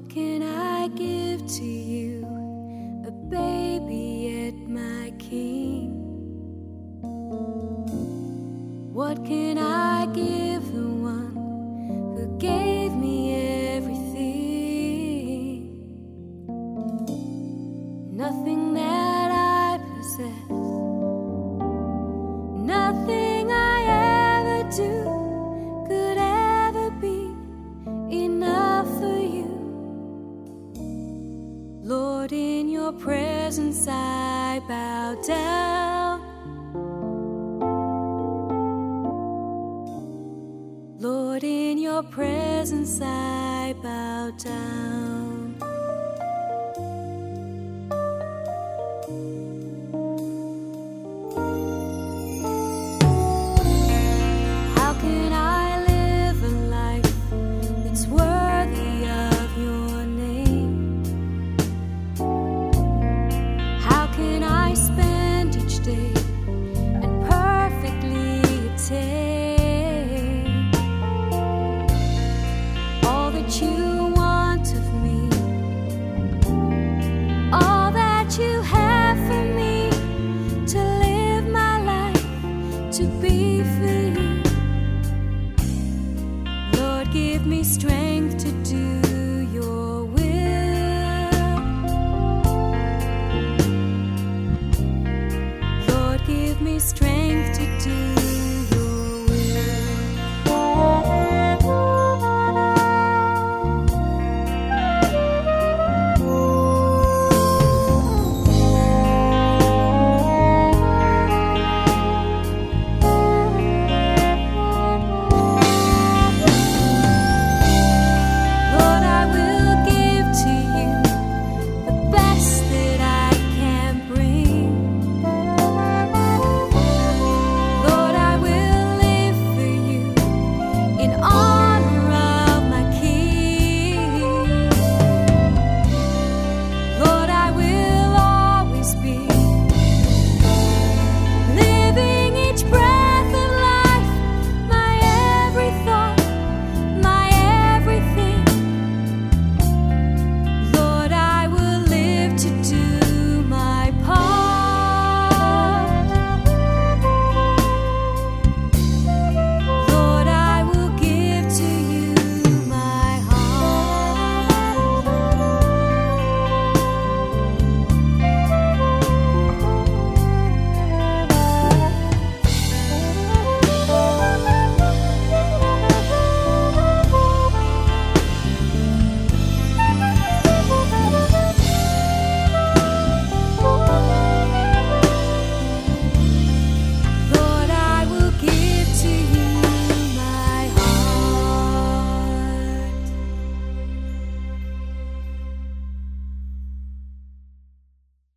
What can I give to you, a baby yet my king? What can I give the one who gave me everything? Nothing that I possess, nothing I ever do could ever be enough for you. Lord, in your presence I bow down. Lord, in your presence I bow down. How can I live a life that's worthy of your name? How can I spend each day